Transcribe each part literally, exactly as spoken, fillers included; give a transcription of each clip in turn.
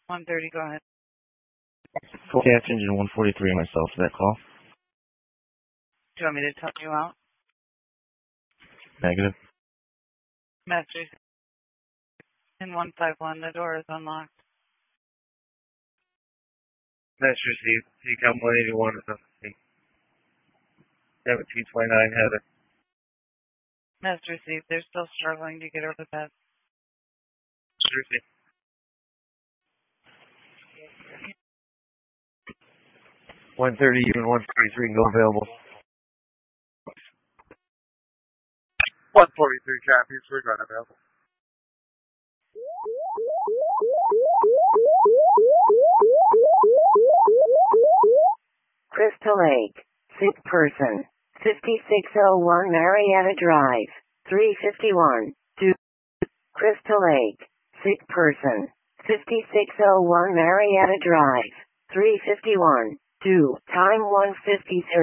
one thirty, go ahead. Forecast engine one forty-three myself for that call. Do you want me to tell you out? Negative. Masters in one five one, the door is unlocked. That's received. You come one eighty-one or something. seventeen twenty-nine, Heather. That's received. They're still struggling to get over that. Received. one thirty, even one forty-three, go available. one forty-three, copy. We're going available. Crystal Lake, sick person, fifty-six oh one Marietta Drive, three fifty-one, two. Crystal Lake, sick person, fifty-six oh one Marietta Drive, three fifty-one, two. Time one fifty-three.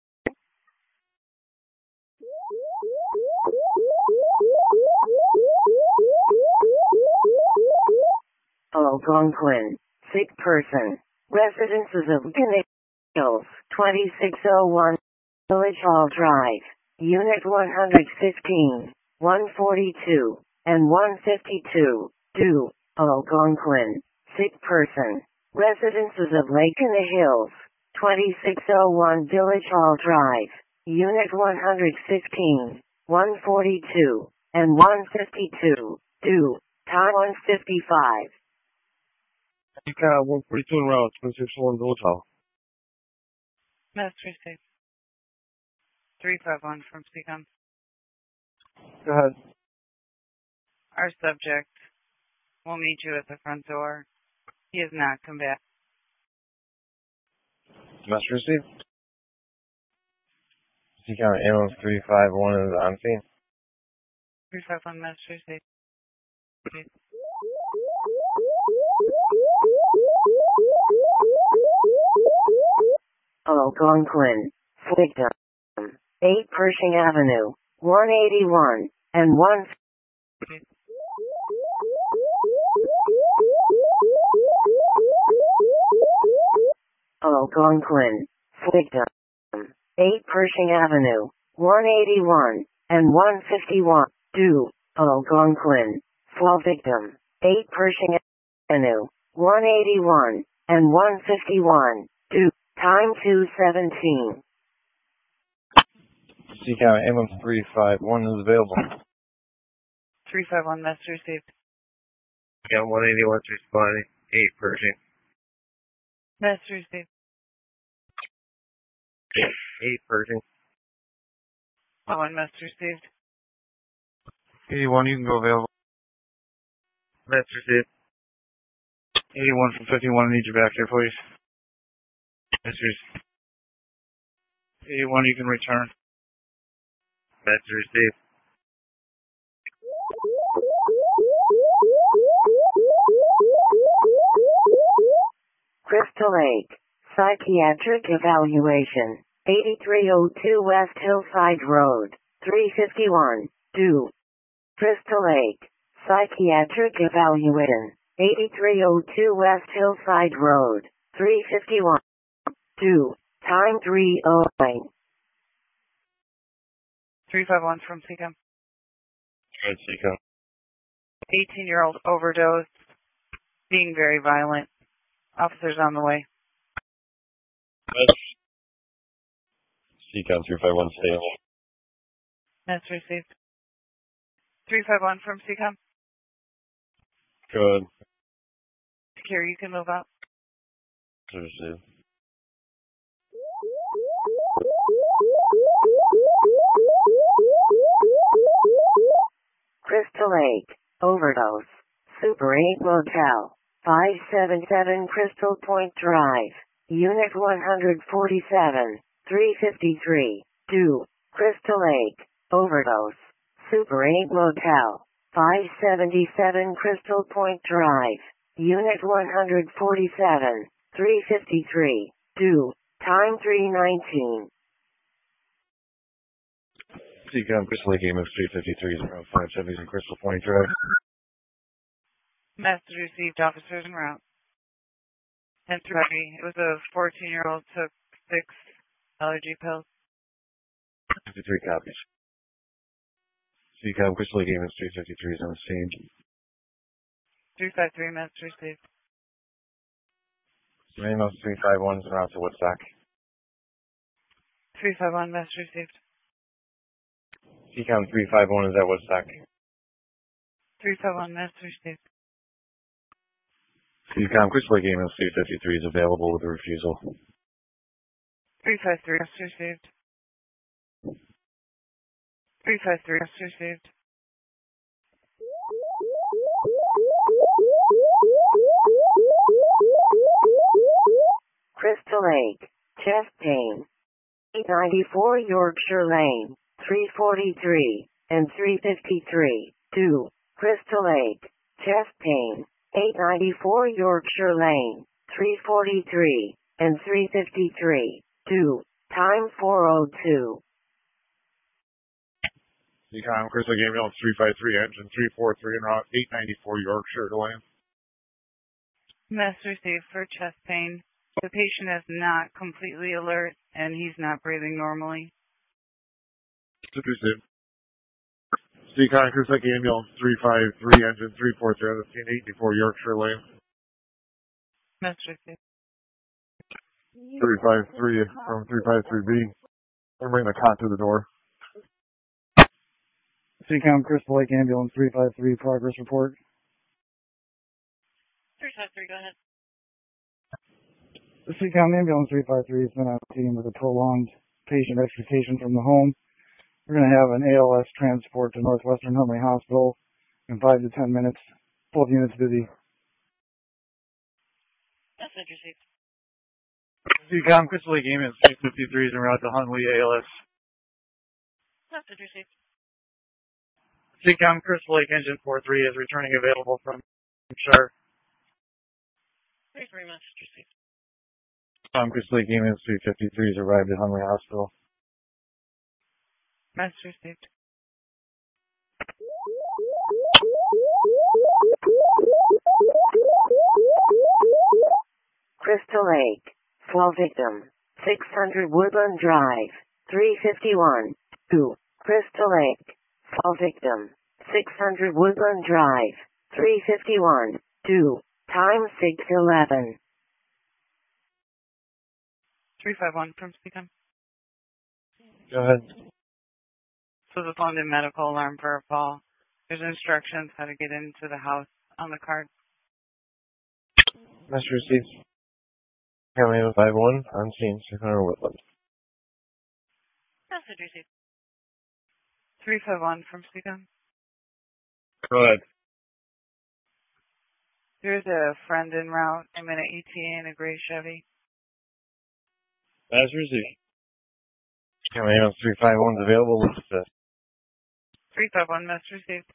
Algonquin, sick person, residences of Gannett Hills, twenty-six oh one Village Hall Drive, Unit one fifteen, one forty-two, and one fifty-two, two. Algonquin, sick person, residences of Lake in the Hills, twenty-six oh one Village Hall Drive, Unit one fifteen, one forty-two, and one fifty-two, two. Time one fifty-five. You got one forty-two en route, twenty-six oh one Village Hall. That's received. three five one from C COM. Go ahead. Our subject will meet you at the front door. He has not come back. Must receive. C COM ambulance three five one is on scene. three five one, must receive. Algonquin, victim, eight Pershing Avenue, one eighty-one, and one. Algonquin, victim, eight Pershing Avenue, one eighty-one, and one fifty-one, two. Algonquin, fall victim, eight Pershing Avenue, one eighty-one, and one fifty-one, two. Time two seventeen. C COM ambulance three five one is available. three five one, must received. C COM one eighty-one, responding, eight Pershing. Must received. eight Pershing. Oh, one must received. eighty-one, you can go available. Must received. eighty-one from fifty-one, I need you back here, please. Must received. eighty-one, you can return. Must received. Crystal Lake, psychiatric evaluation, eighty-three oh two West Hillside Road, three fifty-one, two. Crystal Lake, psychiatric evaluation, eighty-three oh two West Hillside Road, three fifty-one, two. Time three oh nine. three five one from C COM. Good, C COM. eighteen-year-old overdose, being very violent. Officers on the way. C COM three five one, stable. That's received. three five one from C COM. Good. Secure, you can move out. Received. Crystal Lake, overdose, Super eight Motel, five seventy-seven Crystal Point Drive, Unit one forty-seven, three fifty-three, two. Crystal Lake, overdose, Super eight Motel, five seventy-seven Crystal Point Drive, Unit one forty-seven, three fifty-three, two. Time three nineteen. C COM Crystal Lake, A M S three fifty-three, zero five seventies in Crystal Point Drive. Message received, officers en route. And three. It was a fourteen-year-old took six allergy pills. fifty-three copies. C COM Crystal Lake Ambulance three fifty-three is on the scene. three five three, message received. Ramos three five one is around to Woodstock. three five one, message received. C COM three five one is at Woodstock. three five one, message received. C COM Crystal Lake Ambulance three fifty-three is available with a refusal. three five three, message received. three five three, message received. Crystal Lake, chest pain. eight ninety-four Yorkshire Lane, three forty-three, and three fifty-three, two. Crystal Lake, chest pain. eight ninety-four Yorkshire Lane, three forty-three, and three fifty-three, two. Time four oh two. C COM Crystal Lake Ambulance three five three, engine three four three, and route eight ninety-four Yorkshire to land. Message received for chest pain. The patient is not completely alert, and he's not breathing normally. Received. C COM Crystal Lake Ambulance three five three, engine three four three, on the scene eight eighty-four Yorkshire Lane. Message received. three five three from three five three B. I'm bringing the cot to the door. C COM Crystal Lake Ambulance three five three, progress report. three five three, go ahead. The C COM Ambulance three five three has been on scene with a prolonged patient extrication from the home. We're going to have an A L S transport to Northwestern Henry Hospital in five to ten minutes. Both units busy. Message received. C COM Crystal Lake Ambulance three fifty-three is en route to Hunley A L S. Message received. C COM Crystal Lake engine four three is returning available from Shire. three three, message received. C COM Crystal Lake Ambulance three fifty-three has arrived at Hunley Hospital. Message received. Crystal Lake, fall victim, six hundred Woodland Drive, three fifty-one, two. Crystal Lake, fall victim, six hundred Woodland Drive, three fifty-one, two. Time six eleven. three five one from C COM. Go ahead. So the phone in medical alarm for a fall. There's instructions how to get into the house on the card. Message received. County five one on scene, six hundred Woodland. Message received. three five one from C COM. Go ahead. There's a friend en route. I'm in an E T A in a gray Chevy. Message received. County Ambulance three five one is available with assist. three five one, message received.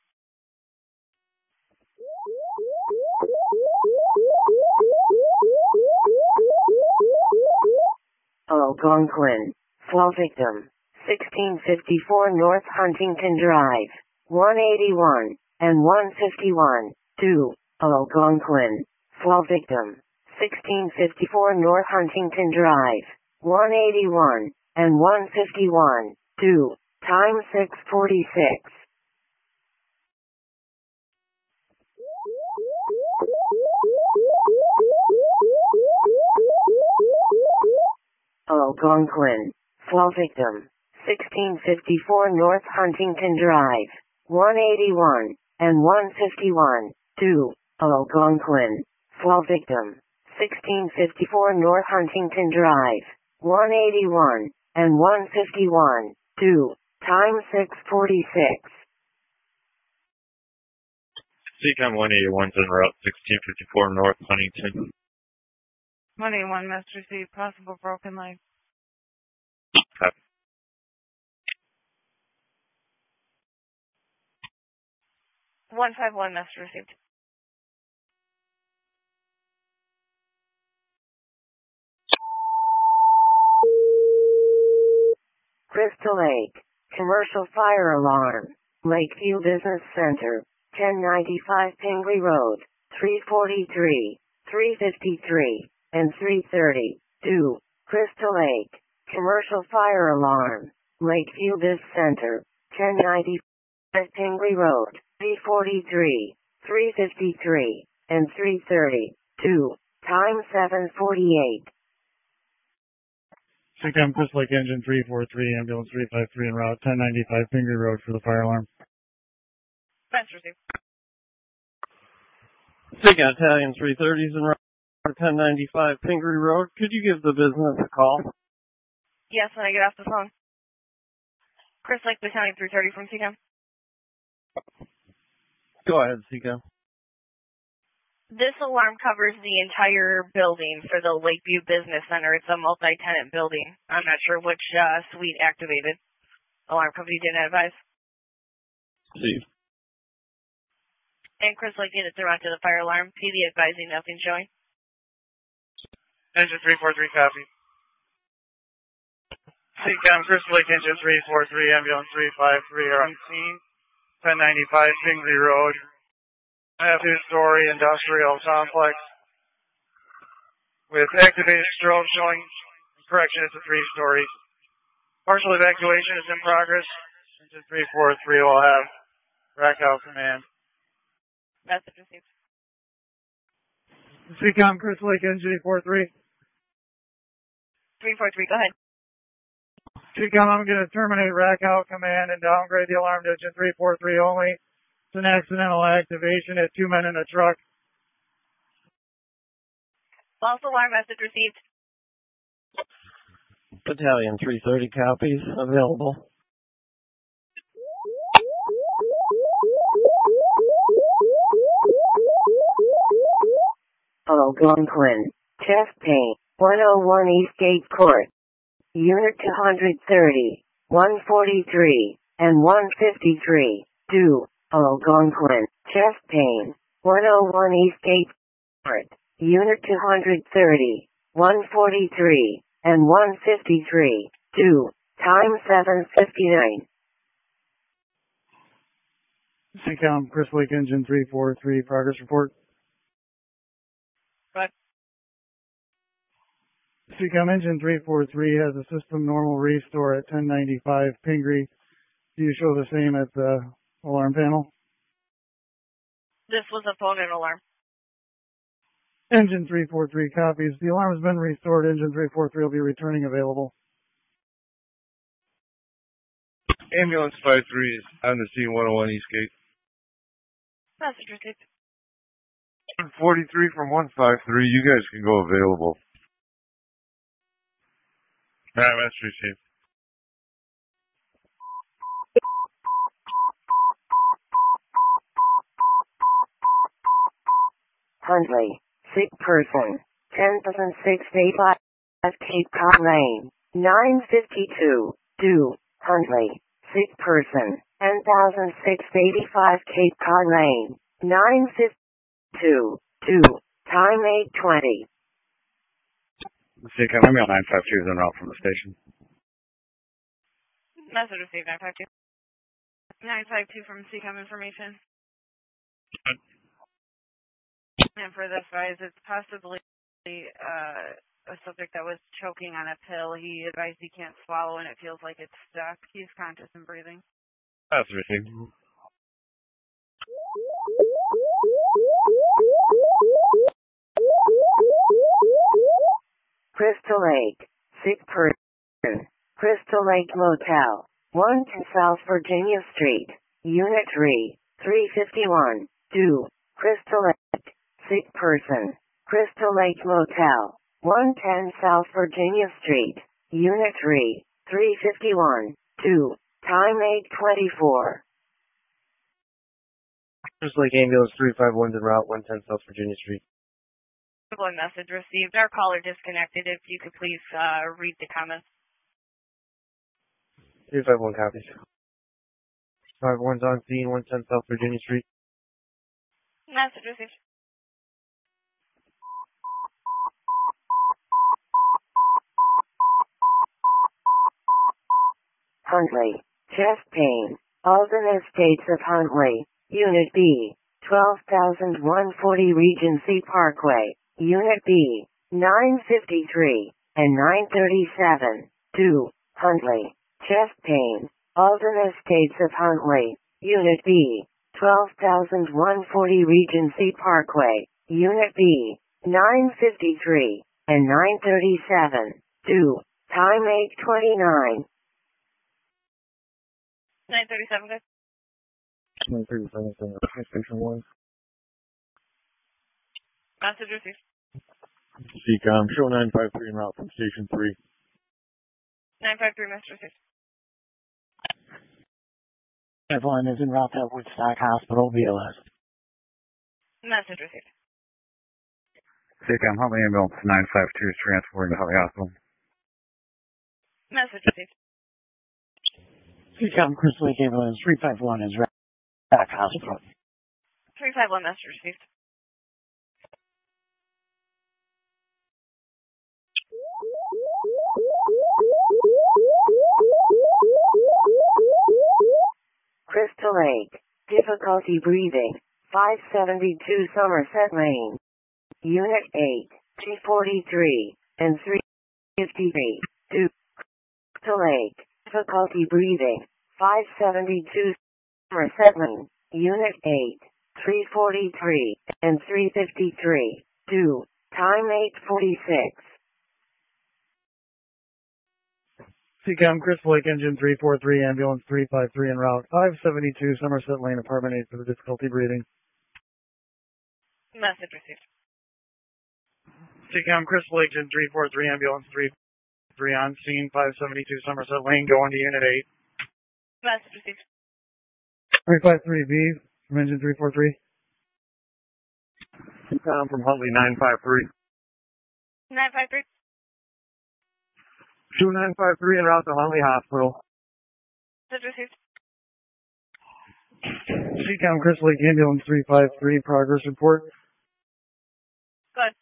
Algonquin, fall victim, sixteen fifty-four North Huntington Drive, one eighty-one, and one fifty-one, two. Algonquin, fall victim, sixteen fifty-four North Huntington Drive, one eighty-one, and one fifty-one, two. Time six forty-six. Algonquin, fall victim, sixteen fifty-four North Huntington Drive, one eighty-one, and one fifty-one, two. Algonquin, fall victim, sixteen fifty-four North Huntington Drive, one eighty-one, and one fifty-one, two. Time six forty-six. C COM one eighty-one is en route sixteen fifty-four North Huntington. one eighty-one, message received. Possible broken leg. Copy. one five one, message received. Crystal Lake, commercial fire alarm, Lakeview Business Center, ten ninety-five Pingree Road, three forty-three, three fifty-three, and three thirty. two. Crystal Lake. Commercial fire alarm. Lakeview Biz Center. ten ninety-five Pingree Road. three forty-three. three fifty-three. And three thirty. two. Time seven forty-eight. C CAM Crystal Lake Engine three four three, ambulance three five three en route, ten ninety-five Pingree Road for the fire alarm. That's received. C CAM Italian three thirties en route, ten ninety-five Pingree Road. Could you give the business a call? Yes, when I get off the phone. Chris Lake Battalion three thirty from C CAM. Go ahead, C CAM. This alarm covers the entire building for the Lakeview Business Center. It's a multi-tenant building. I'm not sure which uh, suite activated. Alarm company didn't advise. See. And Chris Lake units are on to the fire alarm. P D advising nothing showing. Engine three four three, copy. C CAM Crystal Lake Engine three four three, ambulance three five three are on scene. ten ninety-five Pingree Road. I have two-story industrial complex with activated strobe showing, correction, it's a three-story. Partial evacuation is in progress. Engine three four three will have rack out command. Message received. C CAM Crystal Lake Engine three four three. three four three, go ahead. C CAM, I'm going to terminate rack out command and downgrade the alarm to engine three four three only. It's an accidental activation at two men in a truck. False alarm message received. Battalion three thirty copies available. Algonquin. Chest pain. one oh one Eastgate Court. Unit two thirty. one forty-three. And one fifty-three. two. Algonquin. Chest pain. one oh one Eastgate Court. Unit two thirty. one forty-three. And one fifty-three. two. Time seven fifty-nine. C CAM Crystal Lake Engine three four three, progress report. Right. C CAM Engine three four three has a system normal restore at ten ninety-five Pingree. Do you show the same at the alarm panel? This was a phone and alarm. Engine three four three copies. The alarm has been restored. Engine three four three will be returning available. Ambulance five three is on the scene, one oh one Eastgate. Message received. forty-three from one five three, you guys can go available. Alright, message received. Huntley. Sick person. ten thousand six eighty-five Cape Cod Lane. nine fifty-two. two. Huntley. Sick person. ten thousand six eighty-five Cape Cod Lane. nine fifty-two. two. Time eight twenty. C CAM, I'm nine five two is en route from the station. Message received, nine five two. nine five two from C CAM information. And for this, guys, it's possibly uh, a subject that was choking on a pill. He advised he can't swallow and it feels like it's stuck. He's conscious and breathing. That's received. Crystal Lake. Sick person. Crystal Lake Motel. one ten South Virginia Street. Unit three. three fifty-one. two. Crystal Lake. Sick person. Crystal Lake Motel. one ten South Virginia Street. Unit three. three fifty-one. two. Time eight twenty-four. Crystal Lake Ambulance three five one en route, one ten South Virginia Street. One message received. Our caller disconnected. If you could please uh, read the comments. three five one copies. five one's on scene, one ten South Virginia Street. Message received. Huntley. Chest pain. Alden Estates of Huntley. Unit B. twelve thousand one hundred forty Regency Parkway. Unit B. nine fifty-three, and nine thirty-seven. two. Huntley. Chest pain. Alternate States of Huntley. Unit B. twelve thousand one hundred forty Regency Parkway. Unit B. nine fifty-three, and nine thirty-seven. two. Time eight twenty-nine. nine thirty-seven, guys. nine thirty-seven, station one. Message received. C COM, show nine five three en route from station three. nine five three, message received. Everyone is en route to Woodstock Hospital, B L S. Message received. C COM, Huntley Ambulance nine five two is transporting to Huntley Hospital. Message received. C COM, Crystal Lake Ambulance three five one is Woodstock Hospital. three five one, message received. Crystal Lake. Difficulty breathing. five seventy-two Somerset Lane. Unit eight, G forty-three, and three fifty-three. two. Crystal Lake. Difficulty breathing. five seventy-two Somerset Lane. Unit eight, three forty-three, and three fifty-three. two. Time eight forty-six. C COM, Crystal Lake Engine three four three, Ambulance three five three en route, five seventy-two Somerset Lane, Apartment eight for the difficulty breathing. Message received. C COM, Crystal Lake Engine three four three, Ambulance three three on scene, five seventy-two Somerset Lane, going to Unit eight. Message received. three five three B from Engine three four three. C COM from Huntley nine five three. nine five three. Show nine five three en route to Huntley Hospital. Message received. C COM, Crystal Lake Ambulance three five three, progress report. Good.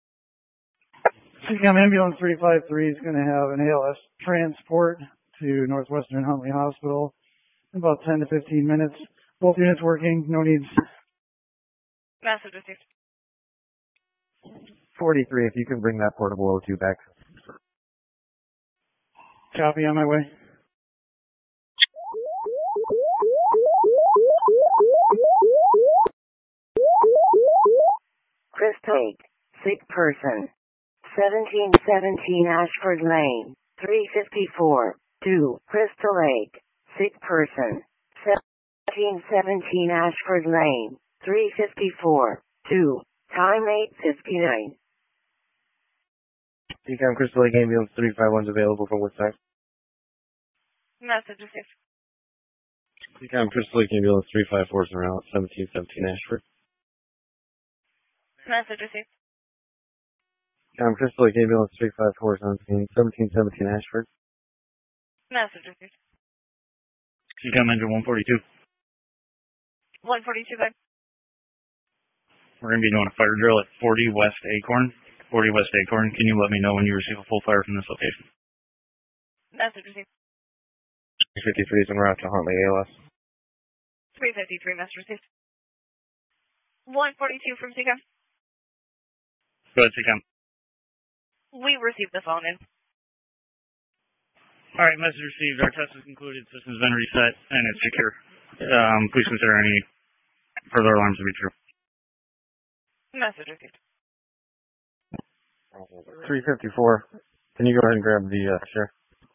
C COM, Ambulance three five three is going to have an A L S transport to Northwestern Huntley Hospital in about ten to fifteen minutes. Both units working, no needs. Message received. forty-three, if you can bring that portable O two back. Copy, on my way. Crystal Lake. Sick person. seventeen seventeen Ashford Lane. three fifty-four. two. Crystal Lake. Sick person. seventeen seventeen Ashford Lane. three fifty-four. two. Time eight fifty-nine. C COM, Crystal Lake Ambulance three five one is available from Woodstock. Message received. C COM, Crystal Lake Ambulance three five four is en route, seventeen seventeen Ashford. Message received. C COM, Crystal Lake Ambulance three five four is on scene, seventeen seventeen Ashford. Message received. C COM, engine one forty-two. one forty-two, good. We're going to be doing a fire drill at forty West Acorn. forty West Acorn. Can you let me know when you receive a full fire from this location? Message received. three fifty-three is en route to Huntley A L S. three fifty-three, message received. one forty-two from C COM. Go ahead, C COM. We received the phone in. All right, message received. Our test is concluded. System's been reset, and it's secure. Um, please consider any further alarms to be true. Message received. three fifty-four. Can you go ahead and grab the uh, sheriff?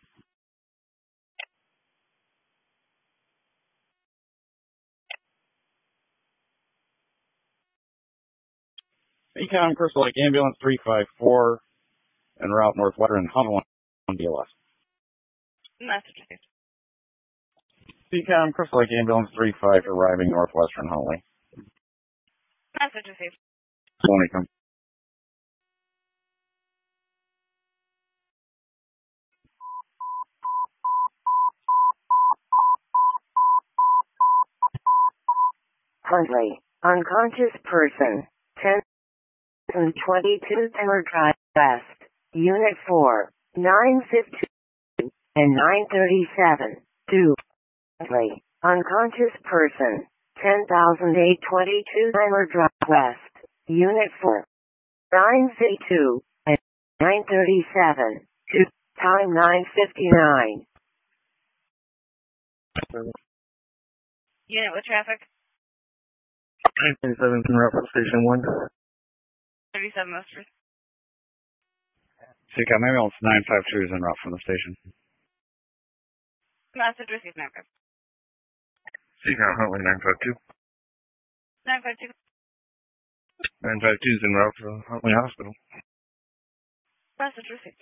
C COM, Crystal Lake Ambulance three five four en route Northwestern Huntley on B L S. Message received. C COM, Crystal Lake Ambulance three five arriving Northwestern Huntley. Message received. Tony, come. Huntley. Unconscious person. ten twenty-two Timber Drive West. Unit four. nine fifty-two and nine thirty-seven. two. Huntley. Unconscious person. ten thousand eight hundred twenty-two Timber Drive West. Unit four. nine fifty-two and nine thirty-seven. To time nine fifty-nine. Unit with traffic. nine thirty-seven en route from Station one. thirty-seven Mustard. C CAM ambulance nine five two is en route from the station. Message received nine five. C CAM Huntley nine five two. nine five two. nine five two is en route to Huntley Hospital. Message received.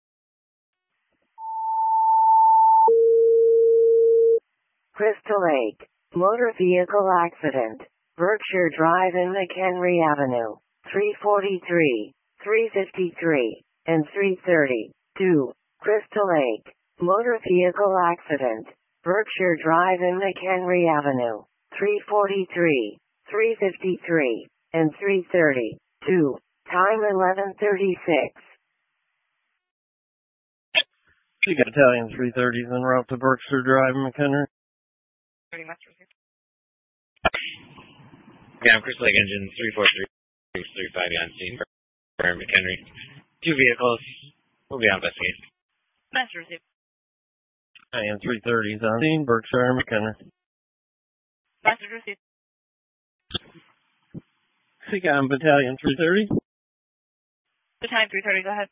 Crystal Lake. Motor vehicle accident. Berkshire Drive and McHenry Avenue. three forty-three, three fifty-three, and three thirty. two. Crystal Lake. Motor vehicle accident. Berkshire Drive and McHenry Avenue. three forty-three, three fifty-three, and three thirty. two. Time eleven thirty-six. You got Italian three thirties en route to Berkshire Drive, McHenry. thirty Mustard received. Yeah, I'm Crystal Lake Engine three four three three five on scene for McHenry. Two vehicles will be on investigation. Message received. Italian three thirties on scene, Berkshire, McHenry. Message received. C CAM Battalion three thirty. The time three thirty, go ahead.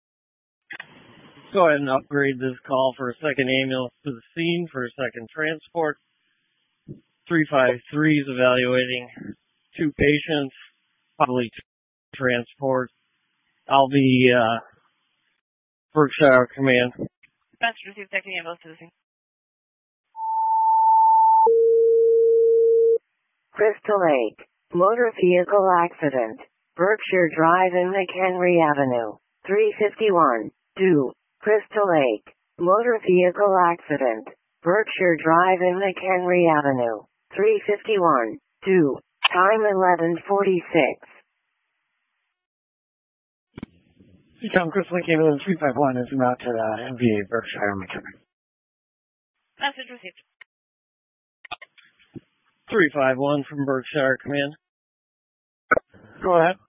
Go ahead and upgrade this call for a second ambulance to the scene for a second transport. three five three is evaluating two patients, probably two transports. I'll be uh, Berkshire Command. Message received, second ambulance to the scene. Crystal Lake. Motor vehicle accident. Berkshire Drive and McHenry Avenue. three fifty-one. two. Crystal Lake. Motor vehicle accident. Berkshire Drive and McHenry Avenue. three fifty-one. two. Time eleven forty-six. C CAM Crystal Lake Ambulance three five one is en route to uh, M V A Berkshire, McHenry. Message received. three five one from Berkshire Command. Go ahead.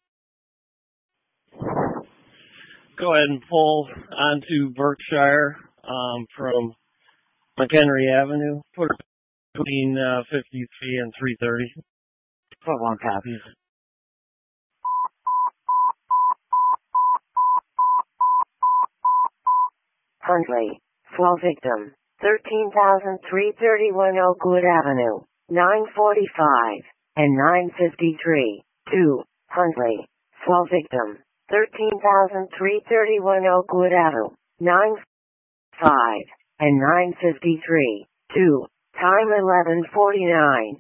Go ahead and pull onto Berkshire um, from McHenry Avenue. Put it between uh, fifty-three and three thirty. twelve long copies. Huntley. Fall victim. thirteen thousand three hundred thirty-one Oakwood Avenue. nine forty-five and nine fifty-three. two. Huntley. Fall victim. thirteen thousand three hundred thirty-one Oakwood Avenue. nine five and nine fifty-three. two. Time eleven forty-nine.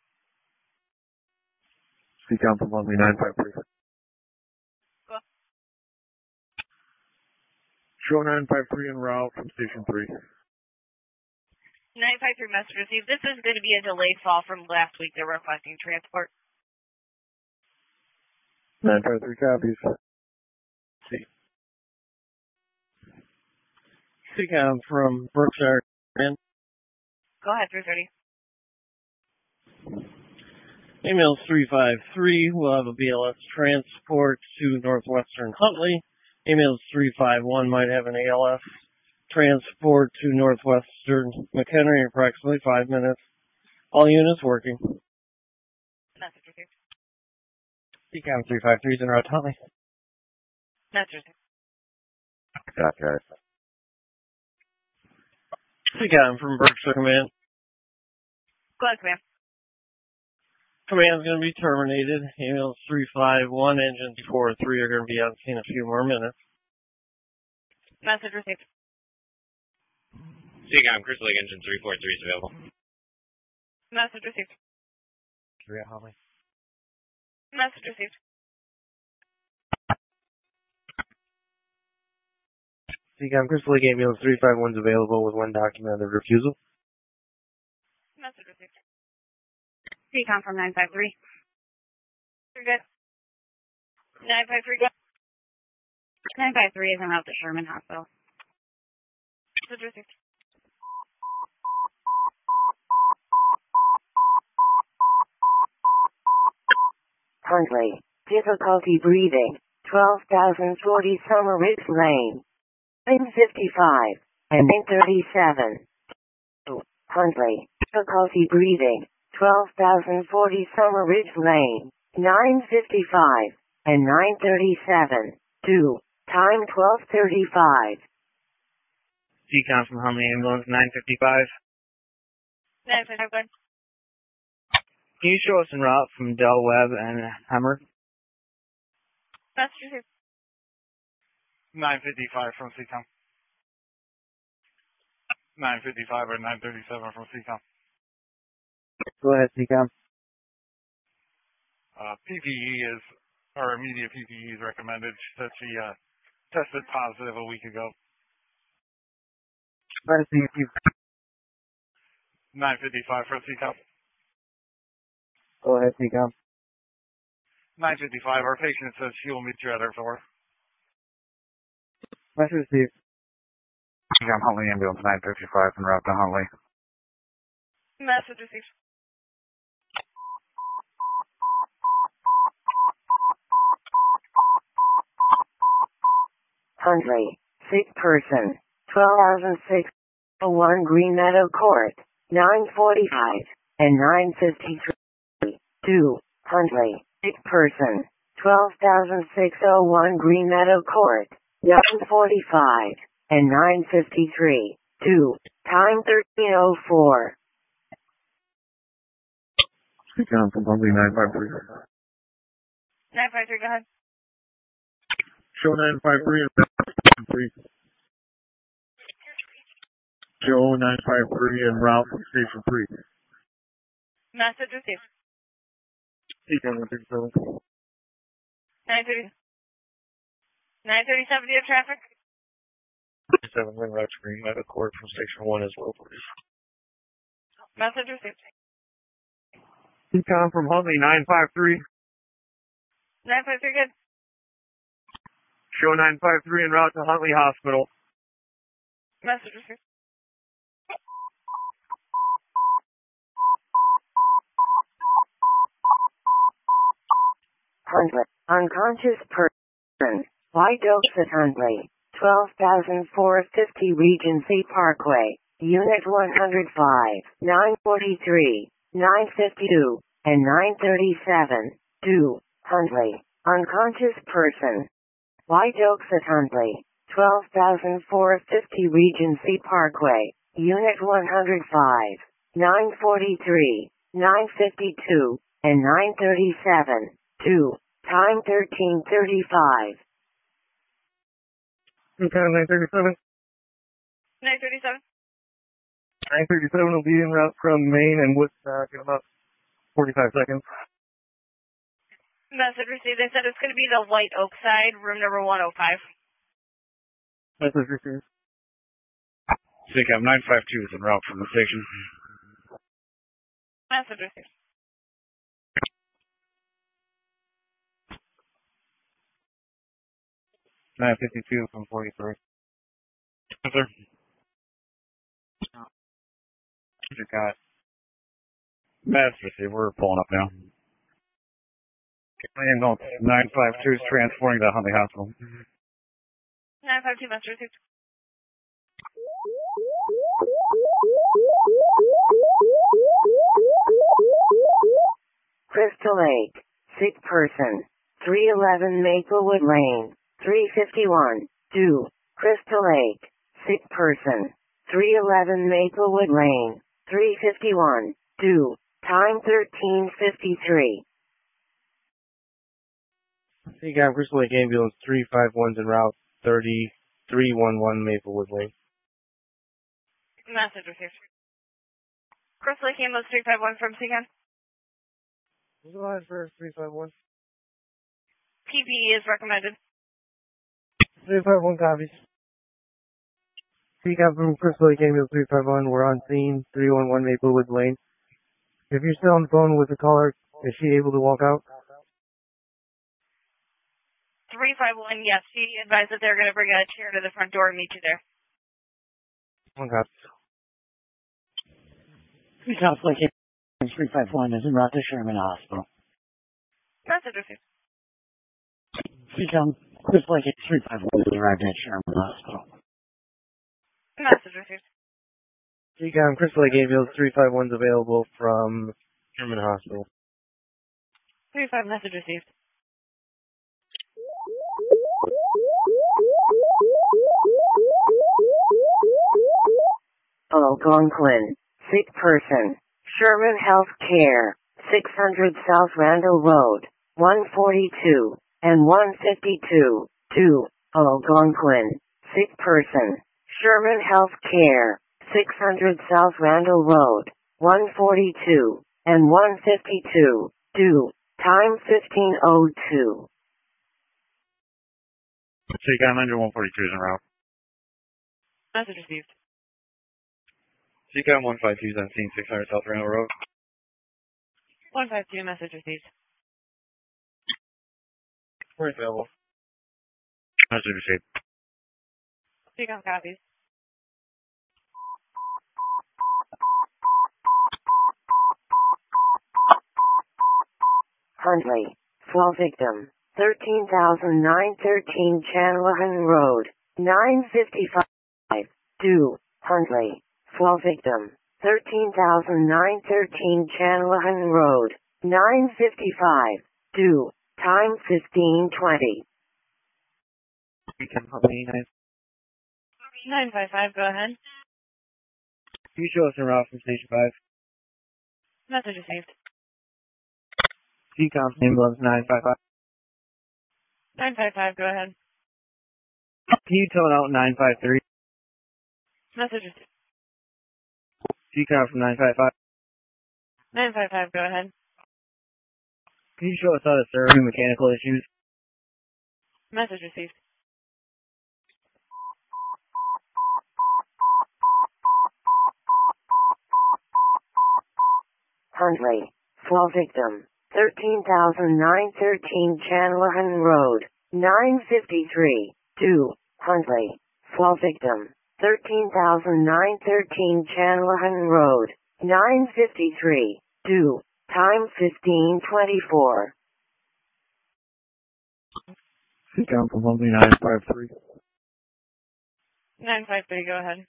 C CAM from Huntley nine five three. Go. Show nine five three en route from Station three. nine five three message received. This is going to be a delayed fall from last week. They're requesting transport. nine five three copies. C. C CAM from Berkshire Command. Go ahead, three thirty. Ambulance three five three will have a B L S transport to Northwestern Huntley. Ambulance three five one might have an A L S transport to Northwestern McHenry in approximately five minutes. All units working. Message received. C CAM three five three is en route to Huntley. Message received. Gotcha. C CAM from Berkshire Command. Go ahead, command. Command's going to be terminated. Ambulance three five one, engines four three are going to be on scene in a few more minutes. Message received. C CAM Crystal Lake Engine three four three is available. Message received. Three at Huntley. Message received. C CAM Crystal Lake Ambulance three five one is available with one document of refusal. Message received. C CAM from nine five three. You're good. nine five three, go. nine five three is en route to Sherman Hospital. Message received. Huntley. Difficulty breathing. twelve thousand forty Summer Ridge Lane. nine fifty-five and nine thirty-seven. two. Huntley. Difficulty breathing. twelve thousand forty Summer Ridge Lane. nine fifty-five and nine thirty-seven. two. Time twelve thirty-five. Decon from Huntley Ambulance nine fifty-five. nine fifty-five. Can you show us en route from Del Webb and Hammer? Message received. nine fifty-five from C COM. nine fifty-five or nine thirty-seven from C COM. Go ahead, C COM. Uh, P P E is, or immediate P P E is recommended. She said she uh, tested positive a week ago. Try to see if you... nine fifty-five from C COM. Go ahead, C COM. nine fifty-five, our patient says she will meet you at her door. Message received. C COM Huntley Ambulance nine fifty-five en route to Huntley. Message received. Huntley. Sick person. twelve thousand six oh one Green Meadow Court. nine forty-five and nine fifty-three. two. Huntley. Sick person. twelve thousand six oh one Green Meadow Court. nine forty-five and nine fifty-three. two. Time thirteen oh four. C COM from Huntley nine five three. nine five three, go ahead. Show nine five three and three. Joe nine five three and route from station three. Message received. C COM one thirty-seven. nine thirty. nine thirty-seven, do you have traffic? Seven Lynn Route to Green Meadow Court from station one as well, please. Message received. C COM from Huntley nine five three. nine five three, good. Show nine five three en route to Huntley Hospital. Message received. Huntley. Unconscious person. White Oaks at Huntley. twelve thousand four hundred fifty Regency Parkway. Unit one hundred five. nine forty-three. nine fifty-two. And nine thirty-seven. two. Huntley. Unconscious person. White Oaks at Huntley. twelve thousand four hundred fifty Regency Parkway. Unit one hundred five. nine forty-three. nine fifty-two. And nine thirty-seven. two. Time thirteen thirty-five. C COM nine thirty-seven. nine thirty-seven. nine thirty-seven will be en route from Maine and Woodstock in about forty-five seconds. Message received. They said it's going to be the White Oak side, room number one oh five. Message received. C COM nine five two is en route from the station. Message received. nine fifty-two from forty-three. Yes, sir. You got it. That's received. We're pulling up now. Ambulance nine five two is transporting to Huntley Hospital. nine five two, message received. Crystal Lake. Sick person. three eleven Maplewood Lane. three fifty-one. two. Crystal Lake. Sick person. three eleven Maplewood Lane. three fifty-one. two. Time thirteen fifty-three. C COM Crystal Lake Ambulance three five one's en route thirty-three eleven Maplewood Lane. Message received. Crystal Lake Ambulance three five one from C COM. What's the line for three five one? P P E is recommended. three five one copies. C COM from Crystal Lake Ambulance three five one, we're on scene, three one one Maplewood Lane. If you're still on the phone with the caller, is she able to walk out? three five one, yes. She advised that they're going to bring a chair to the front door and meet you there. One copy. C COM Lake Ambulance three five one is en route to Sherman Hospital. Message received. Seacom, Chris Lake eight three five one has arrived at Sherman Hospital. Message received. Seacom, Crystal Lake Ambulance three five one is available from Sherman Hospital. three five message received. Algonquin, sick person, Sherman Health Care, six hundred South Randall Road, one forty-two, and one fifty-two, two, Algonquin, sick person, Sherman Health Care, six hundred South Randall Road, one forty-two, and one fifty-two, two, time fifteen oh two. Seacom Engine one forty-two is en route. Message received. Seacom one five two is on scene, six hundred South Randall Road. one five two message received. We're available. Message received. Seacom copies. Huntley, fall victim, thirteen thousand nine hundred thirteen Chanlahan Road, nine fifty-five, two, Huntley, fall victim, thirteen thousand nine hundred thirteen Chanlahan Road, nine fifty-five, two, time fifteen twenty. nine five five, go ahead. Can you show us en route from Station five? Message received. Seacom Ambulance nine five five. nine five five, go ahead. Can you tone out nine five three? Message received. Seacom from nine five five. nine five five, go ahead. Can you show us how to serve any mechanical issues? Message received. Huntley, fall victim, thirteen thousand nine hundred thirteen Chanlahan Road, nine fifty-three, two, Huntley, fall victim, thirteen thousand nine hundred thirteen Chanlahan Road, nine fifty-three, two, time fifteen twenty-four. Seacom from Huntley nine five three. nine five three, go ahead.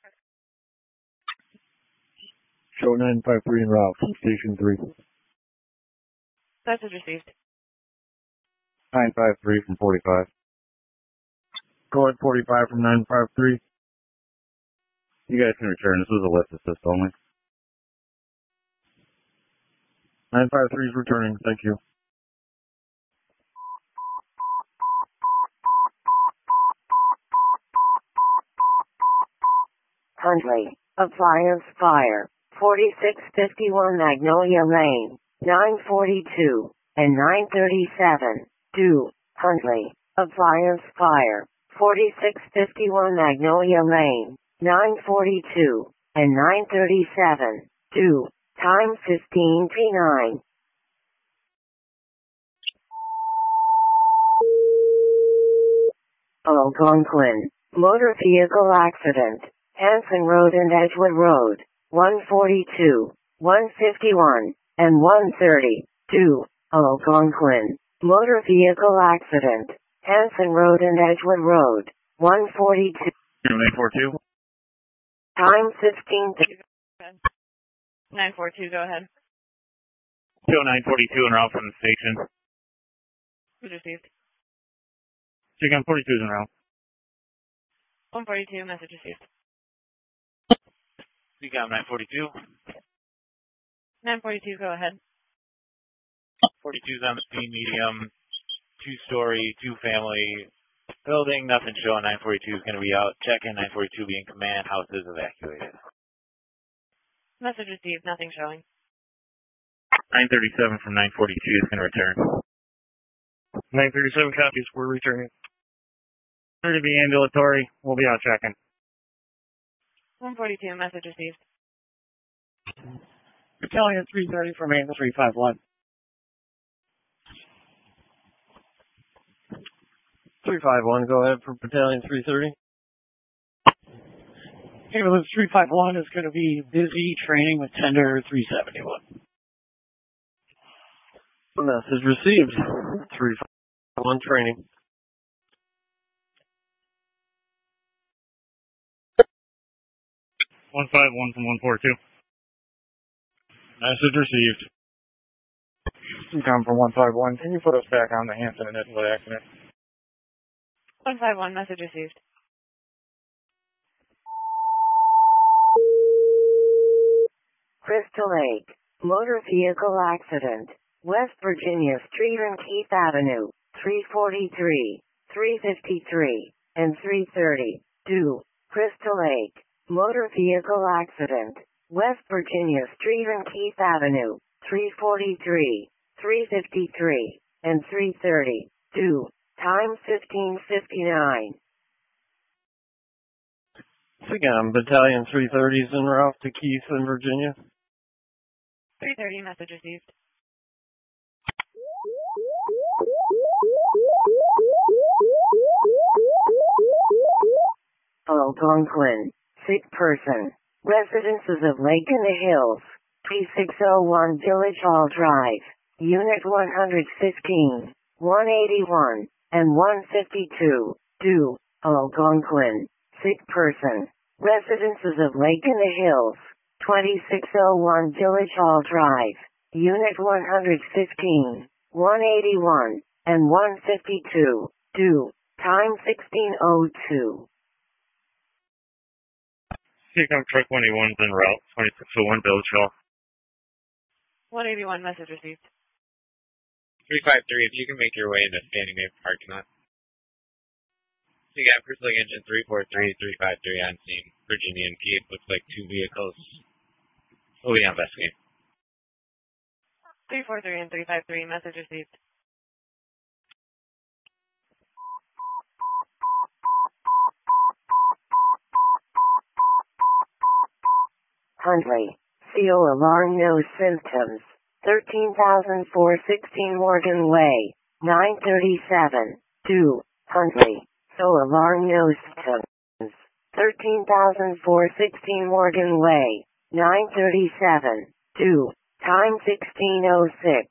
Show nine five three en route from Station three. Message received. nine five three from forty-five. Go ahead forty-five from nine five three. You guys can return. This was a lift assist only. nine five three is returning. Thank you. Huntley, appliance fire, forty-six fifty-one Magnolia Lane, nine forty-two, and nine thirty-seven, two, Huntley, appliance fire, forty-six fifty-one Magnolia Lane, nine forty-two, and nine thirty-seven, two, time fifteen T nine. Algonquin, motor vehicle accident, Hanson Road and Edgewood Road, one forty-two, one fifty-one, and one thirty, two, Algonquin, motor vehicle accident, Hanson Road and Edgewood Road, one forty-two. nine forty-two. Time fifteen. nine four two, go ahead. Show nine forty-two en route from the station. Message received. Seacom forty-two is en route. one forty-two, message received. Seacom nine forty-two. nine forty-two, go ahead. forty-two's on the scene, medium, two-story, two-family building. Nothing showing. nine forty-two is going to be out. Check-in. nine forty-two be in command. House is evacuated. Message received, nothing showing. nine thirty-seven from nine forty-two is going to return. nine thirty-seven copies. We're returning. thirty be ambulatory. We'll be out checking. one forty-two, message received. Battalion three thirty from Angle three five one. three five one, go ahead for Battalion three thirty. Ambulance three five one is going to be busy training with tender three seventy-one. Message received. three five one training. one five one from one four two. Message received. Seacom for one five one, can you put us back on the Hampton and Edgewood accident? one five one, message received. Crystal Lake, motor vehicle accident, West Virginia Street and Keith Avenue, three forty-three, three fifty-three, and three thirty. Due, Crystal Lake, motor vehicle accident, West Virginia Street and Keith Avenue, three forty-three, three fifty-three, and three thirty. Due, time fifteen fifty-nine. Again, Battalion three thirty is en route to Keith in Virginia. three thirty, message received. Algonquin, sick person, residences of Lake in the Hills, P six oh one Village Hall Drive, Unit one fifteen, one eighty-one, and one fifty-two, due, Algonquin, sick person, residences of Lake in the Hills, twenty-six oh one Village Hall Drive, Unit one fifteen, one eighty-one, and one fifty-two, due, time sixteen oh two. Seacom truck one eighty-one is en route, twenty-six oh one Village Hall. one eighty-one, message received. three five three, if you can make your way into Standing Main parking lot. Seacom Crystal Lake Engine three four three, three five three on scene. Virginia and Keith, looks like two vehicles. We'll be investigating. three four three and three five three, message received. Huntley, C O alarm no symptoms, thirteen thousand four hundred sixteen Morgan Way, nine thirty-seven, due, Huntley, C O alarm no symptoms, thirteen thousand four hundred sixteen Morgan Way, nine thirty-seven, due, time sixteen oh six.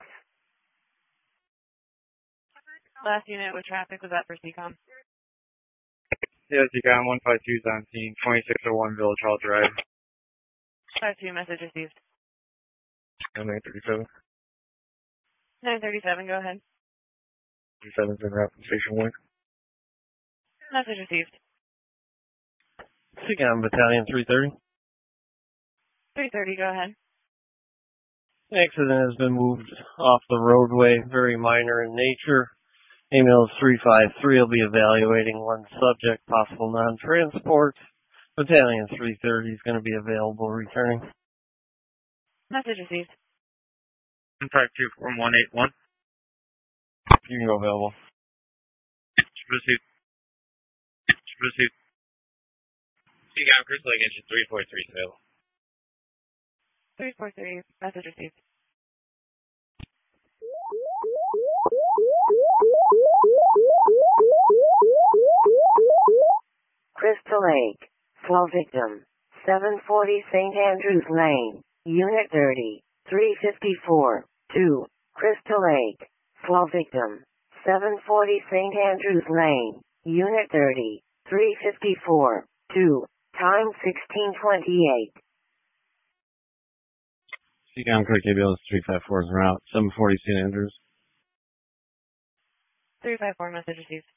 Last unit with traffic was that for Seacom. Yeah, Seacom one five two is on scene, twenty-six oh one Village Hall Drive. five two, message received. nine thirty-seven. nine thirty-seven, go ahead. thirty-seven's en route from Station one. Message received. Seacom Battalion three thirty. three thirty, go ahead. Accident has been moved off the roadway, very minor in nature. Ambulance three five three will be evaluating one subject, possible non-transport. Battalion three thirty is going to be available returning. Message received. one five two from one eighty-one. You can go available. Received. Received. Seacom Crystal Lake Engine three four three is available. three four three, message received. Crystal Lake, fall victim, seven forty Saint Andrews Lane, Unit thirty, three fifty-four, two, Crystal Lake, fall victim, seven forty Saint Andrews Lane, Unit thirty, three fifty-four, two, time sixteen twenty-eight. Seacom Quick Ambulance three five four is en route, seven forty Saint Andrews. three five four, message received.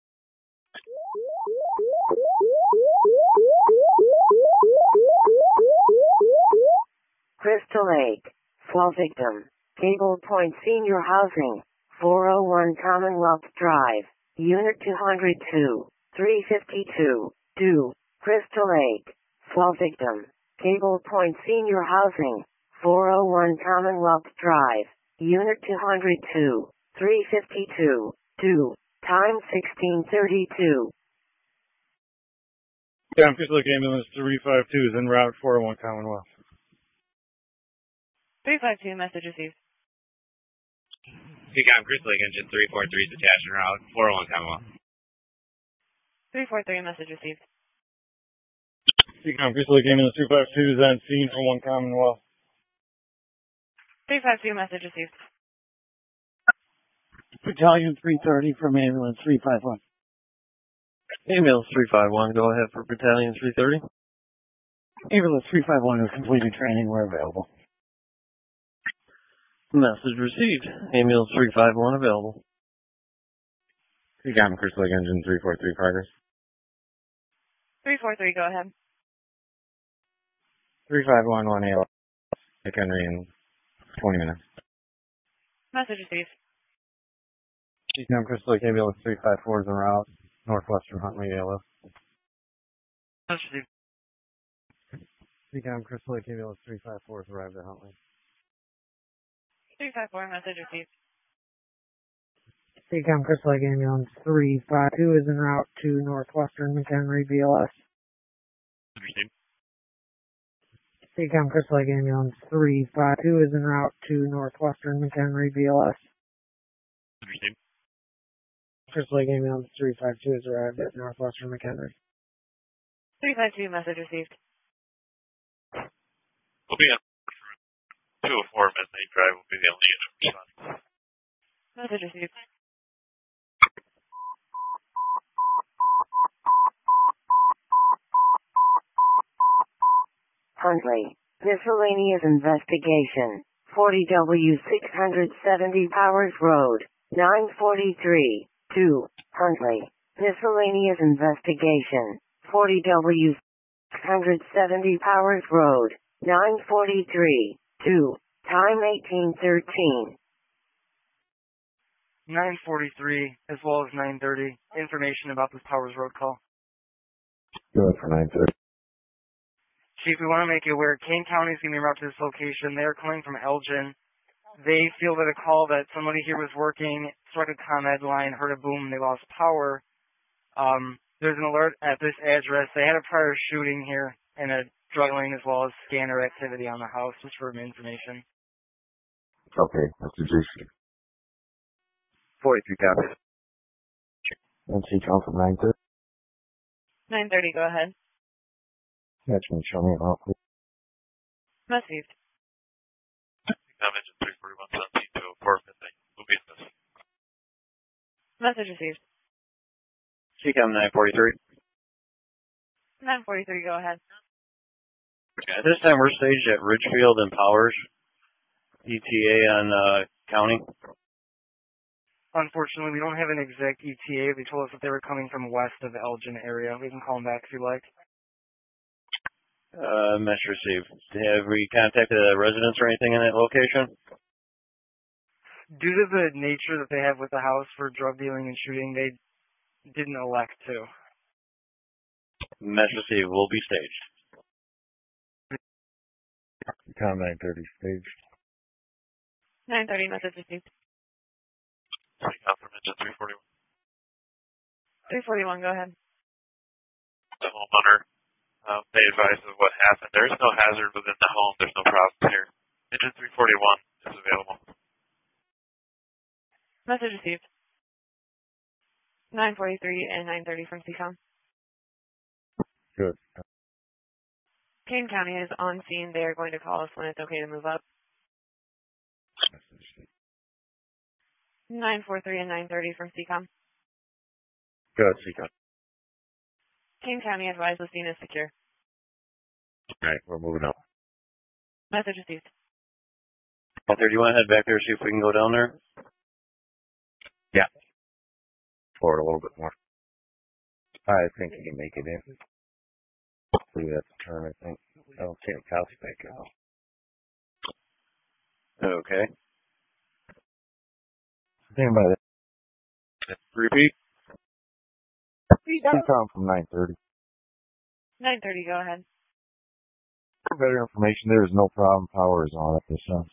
Crystal Lake, fall victim, Gable Point Senior Housing, four oh one Commonwealth Drive, Unit two oh two, three fifty-two, due, Crystal Lake, fall victim, Gable Point Senior Housing, four oh one Commonwealth Drive, Unit two oh two, three fifty-two, due, time sixteen thirty-two. Seacom Crystal Lake Ambulance three five two is en route, four oh one Commonwealth. three five two, message received. Seacom Crystal Lake Engine three four three is attached en route, four oh one Commonwealth. three four three, message received. Seacom Crystal Lake Ambulance three five two is on scene for one Commonwealth. three five two, message received. Battalion three thirty from Ambulance three five one. Ambulance three five one, go ahead for Battalion three thirty. Ambulance three five one has completed training where available. Message received. Ambulance three five one available. C COM Crystal Lake Engine three four three progress. three four three, go ahead. three five one one A L S. Lake Henry in twenty minutes. Message received. C COM Crystal Lake Ambulance three five four is en route. Northwestern Huntley A L S. Message received. C COM Crystal Lake Ambulance three five four has arrived at Huntley. three five four, message received. C COM Crystal Lake Ambulance three five two is en route to Northwestern McHenry B L S. Understood. C COM Crystal Lake Ambulance three five two is en route to Northwestern McHenry B L S. Understood. Crystal Lake Ambulance three five two has arrived at Northwestern McHenry. three five two, message received. We'll be on two oh four Midnight Drive will be the only unit responding. Message received. Huntley. Miscellaneous investigation. forty W six seventy Powers Road. nine forty-three. two. Huntley. Miscellaneous investigation. forty W six seventy Powers Road. nine forty-three. two. Time eighteen thirteen. nine forty-three as well as nine thirty. Information about this Powers Road call. Good for nine thirty. Chief, we want to make you aware, Kane County is going to be routed to this location. They're coming from Elgin. They feel that a call that somebody here was working, struck a ComEd line, heard a boom, and they lost power. Um, there's an alert at this address. They had a prior shooting here and a drug lane as well as scanner activity on the house, just for information. Okay, that's the J C. forty-three copies. And C COM from nine thirty. nine thirty, go ahead. Attachment, show me about, please. Received. COM Engine three forty-one seventeen to four Midnight. Will be in this. Message received. C COM nine forty-three. nine forty-three, go ahead. At this time, we're staged at Ridgefield and Powers. E T A on uh, county. Unfortunately, we don't have an exact E T A. They told us that they were coming from west of the Elgin area. We can call them back if you like. Uh, message received. Have we contacted the residents or anything in that location? Due to the nature that they have with the house for drug dealing and shooting, they didn't elect to. Message received. We'll be staged. COM nine thirty staged. nine thirty, message received. COM from Engine three forty-one. three forty-one, go ahead. The homeowner. Um, they advised of what happened. There is no hazard within the home. There's no problem here. Engine three forty-one is available. Message received. nine forty-three and nine thirty from C COM. Good. Kane County is on scene. They are going to call us when it's okay to move up. nine forty-three and nine thirty from C COM. Good, C COM. Kane County advised the scene is secure. Alright, we're moving up. Message received. Out there, do you want to head back there, see if we can go down there? Yeah. Forward a little bit more. I think he can make it in. Hopefully that's the turn, I think. I don't see him Kelsey back in. Okay. Stand by there. Repeat. C COM from nine thirty. nine thirty, go ahead. For better information, there is no problem. Power is on at this house.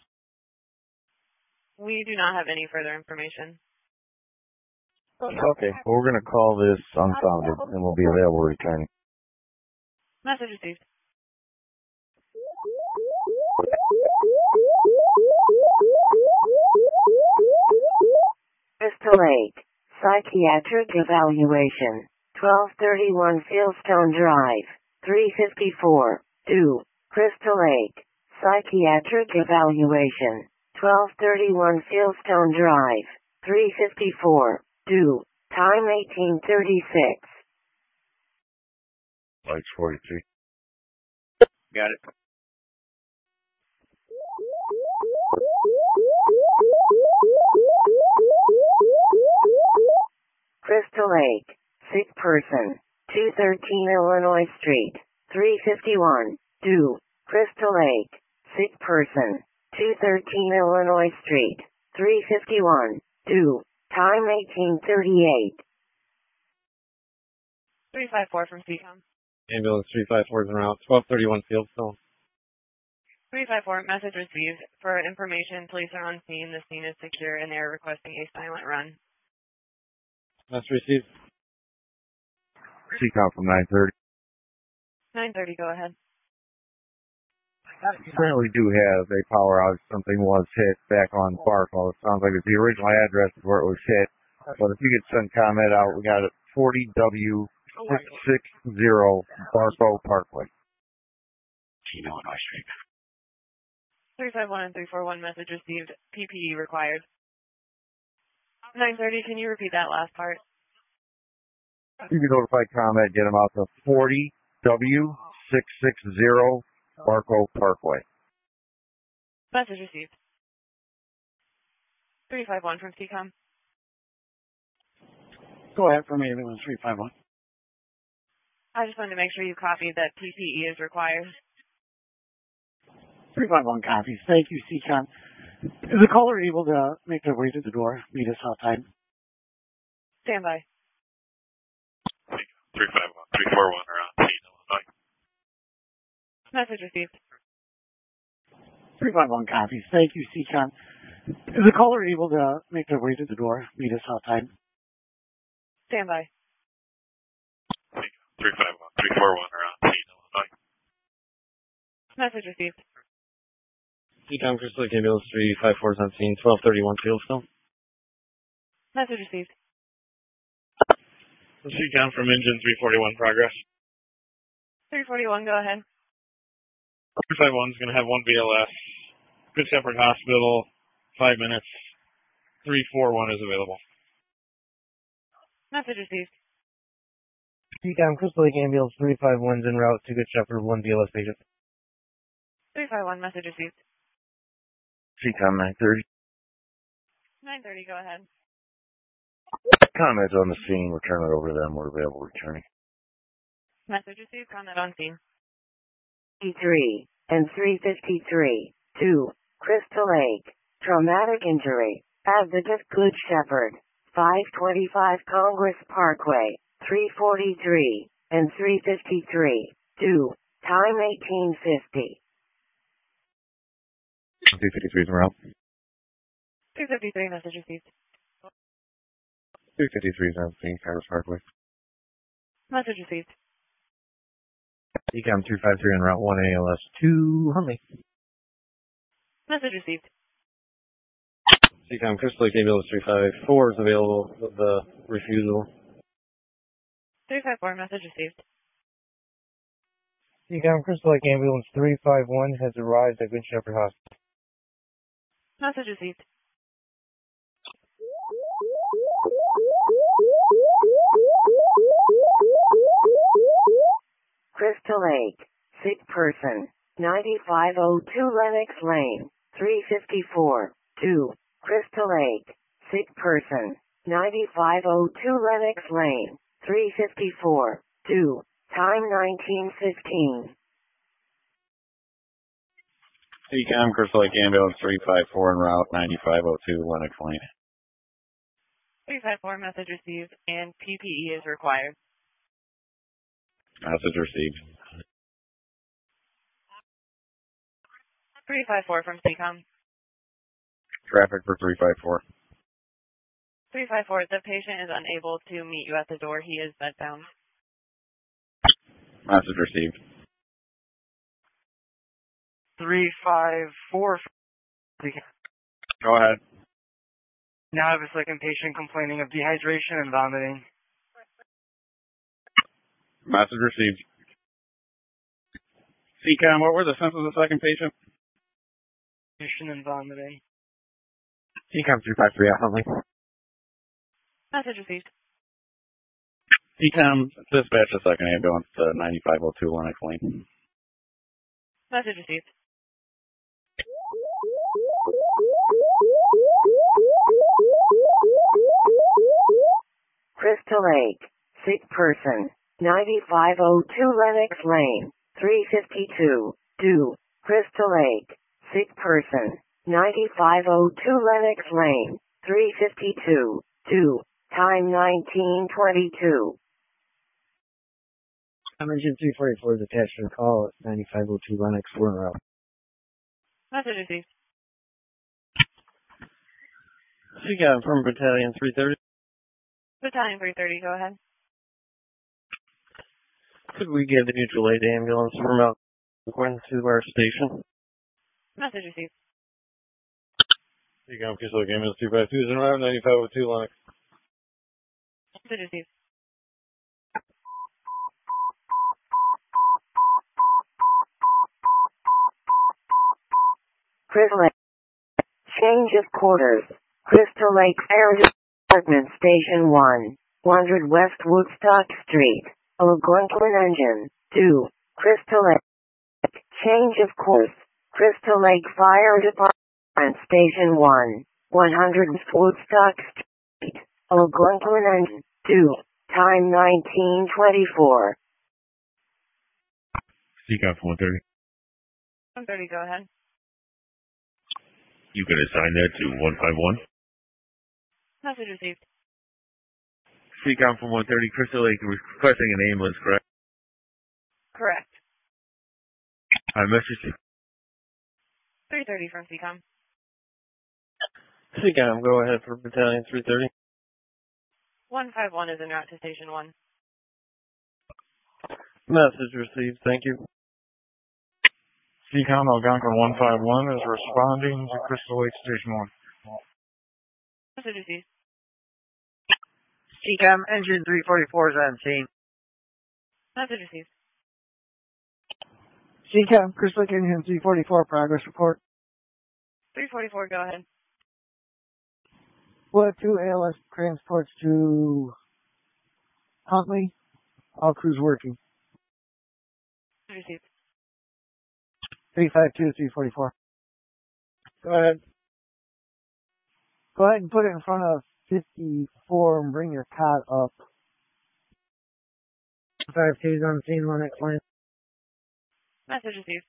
We do not have any further information. Okay, well, we're going to call this unfounded, and we'll be available returning. Message received. Crystal Lake. Psychiatric evaluation. twelve thirty-one Fieldstone Drive. three fifty-four. two. Crystal Lake. Psychiatric evaluation. twelve thirty-one Fieldstone Drive. three fifty-four. two. Time eighteen thirty-six. Lights forty-three. Got it. Crystal Lake, sick person, two thirteen Illinois Street, three fifty-one, due. Crystal Lake, sick person, two thirteen Illinois Street, three fifty-one, due. Time eighteen thirty-eight. three five four from C COM. Ambulance three five four is en route. twelve thirty-one Fieldstone. three five four, message received. For information, police are on scene. The scene is secure and they are requesting a silent run. Message received. C COM from nine thirty. nine thirty, go ahead. Currently do have a power outage. Something was hit back on Barco. It sounds like it's the original address is where it was hit. But if you could send comment out, we got it forty W six sixty Barco Parkway. Illinois Street. three five one and three four one, message received. P P E required. nine thirty, can you repeat that last part? You can notify comment, get them out to forty W six sixty Barco Parkway. Message received. three five one from C COM. Go ahead from ambulance three five one. I just wanted to make sure you copied that P P E is required. three five one copies. Thank you, C COM. Is the caller able to make their way to the door? Meet us outside. Stand by. three five one, three four one are on scene, Illinois. Message received. three five one copies. Thank you, C COM. Is the caller able to make their way to the door? Meet us outside. Stand by. three five one, three four one are on scene, Illinois. Message received. C COM Crystal Lake Ambulance three five four is on scene. twelve thirty-one Fieldstone. Message received. C COM from engine three forty-one progress. three forty-one, go ahead. three five one is going to have one B L S. Good Shepherd Hospital, five minutes. three four one is available. Message received. C COM Crystal Lake Ambulance three five one is en route to Good Shepherd, one B L S patient. three five one, message received. C COM nine thirty. nine thirty, go ahead. Comments on the scene, we'll turn it over to them. We're available returning. Message received, comment on scene. fifty-three and three fifty-three, two, Crystal Lake, traumatic injury, Advocate Good Shepherd, five twenty-five Congress Parkway, three forty-three, and three fifty-three, two, time eighteen fifty. two fifty-three is around. two fifty-three, message received. two fifty-three is on scene, Congress Parkway. Message received. C COM two five three on route one A L S two Huntley. Message received. C COM Crystal Lake Ambulance three five four is available with the refusal. three five four, message received. C COM Crystal Lake Ambulance three five one has arrived at Good Shepherd Hospital. Message received. Crystal Lake, sick person, ninety-five oh two Lenox Lane, three fifty-four, two, Crystal Lake, sick person, ninety-five oh two Lenox Lane, three fifty-four, two, time nineteen fifteen. C COM Crystal Lake Ambulance three five four en route ninety-five oh two Lenox Lane. three five four, message received, and P P E is required. Message received. three five four from C COM. Traffic for three five four. three five four, the patient is unable to meet you at the door. He is bedbound. Message received. three five four. Go ahead. Now I have a second patient complaining of dehydration and vomiting. Message received. C COM, what were the symptoms of the second patient? Dehydration and vomiting. C COM three five three, Huntley. Message received. C COM, dispatch a second ambulance to ninety-five oh two Lenox Lane. Message received. Crystal Lake, sick person, ninety-five oh two Lenox Lane, three fifty-two, due. Crystal Lake, sick person, ninety-five oh two Lenox Lane, three fifty-two, due. Time nineteen twenty-two. I'm engine three forty-four is attached to the call at ninety-five oh two Lennox. We're en route. Message received. She got from Battalion three thirty. Battalion three thirty, go ahead. Could we get a mutual aid ambulance from out going to our station? Message received. You got Crystal Lake Ambulance two five two is en route, ninety-five oh two Lennox. Message received. Crystal Lake, change of quarters. Crystal Lake Fire Department Station one, one hundred West Woodstock Street, Algonquin Engine, two. Crystal Lake, change of course. Crystal Lake Fire Department Station one, one hundred West Woodstock Street, Algonquin Engine, two. Time nineteen twenty-four. C COM for one thirty. one thirty, go ahead. You can assign that to one five one. Message received. C COM from one thirty, Crystal Lake requesting an ambulance, correct? Correct. I message three thirty from C COM. C COM, go ahead for Battalion three thirty. one five one is en route to Station one. Message received, thank you. C COM Algonquin one five one is responding to Crystal Lake Station one. Message received. C COM engine three forty-four is on scene. Message received. C COM Crystal Lake engine three forty-four progress report. three forty-four, go ahead. We'll have two A L S transports to Huntley. All crews working. Message received. three five two, three forty-four. Go ahead. Go ahead and put it in front of fifty-four and bring your cot up. five two is on scene, Lennox Lane. Message received.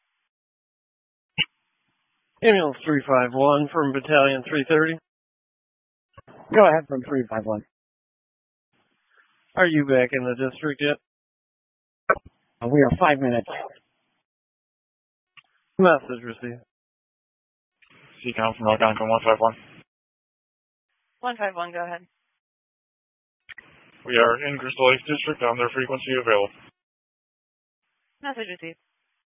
Ambulance three five one from Battalion three thirty. Go ahead from three five one. Are you back in the district yet? Uh, we are five minutes. Message received. C COM from Algonquin one five one. one five one, go ahead. We are in Crystal Lake District on their frequency available. Message received.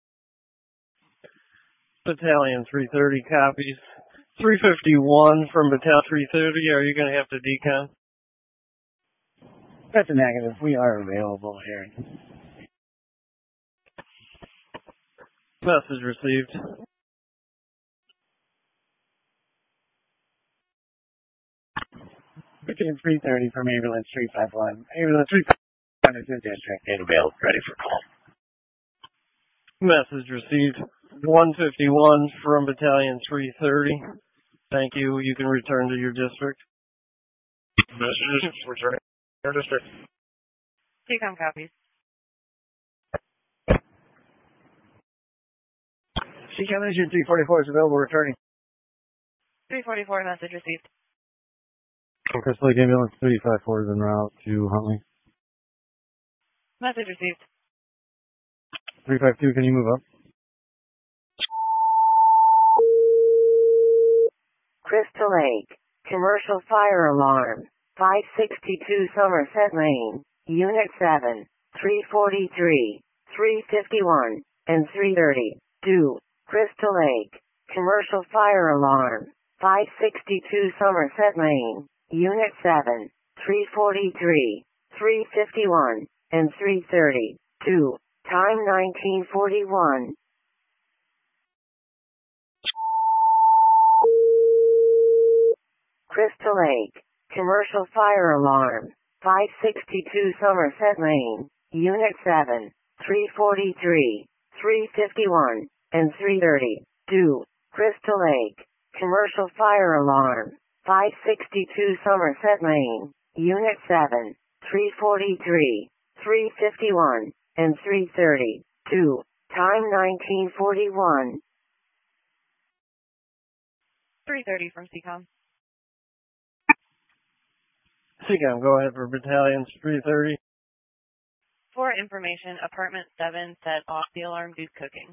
Battalion three thirty copies. three fifty-one from Battalion three thirty. Are you going to have to decon? That's a negative. We are available here. Message received. Between three thirty from ambulance three five one. Ambulance three five one is in district and available, ready for call. Message received. one fifty-one from Battalion three thirty. Thank you. You can return to your district. Messages returning to your district. C COM copies. C COM engine three forty-four is available, returning. three forty-four, message received. Crystal Lake Ambulance three five four is en route to Huntley. Message received. three five two, can you move up? Crystal Lake, commercial fire alarm, five sixty-two Somerset Lane, Unit seven, three forty-three, three fifty-one, and three thirty, due. Crystal Lake, commercial fire alarm, five sixty-two Somerset Lane, Unit seven, three forty-three, three fifty-one, and three thirty, due. Time nineteen forty-one. Crystal Lake, commercial fire alarm, five sixty-two Somerset Lane, Unit seven, three forty-three, three fifty-one, and three thirty. two. Crystal Lake. Commercial fire alarm. five sixty-two Somerset Lane. Unit seven. three forty-three. three fifty-one. And three thirty. two. Time nineteen forty-one. three thirty from C COM. C COM, go ahead for battalions three thirty. For information, apartment seven set off the alarm due to cooking.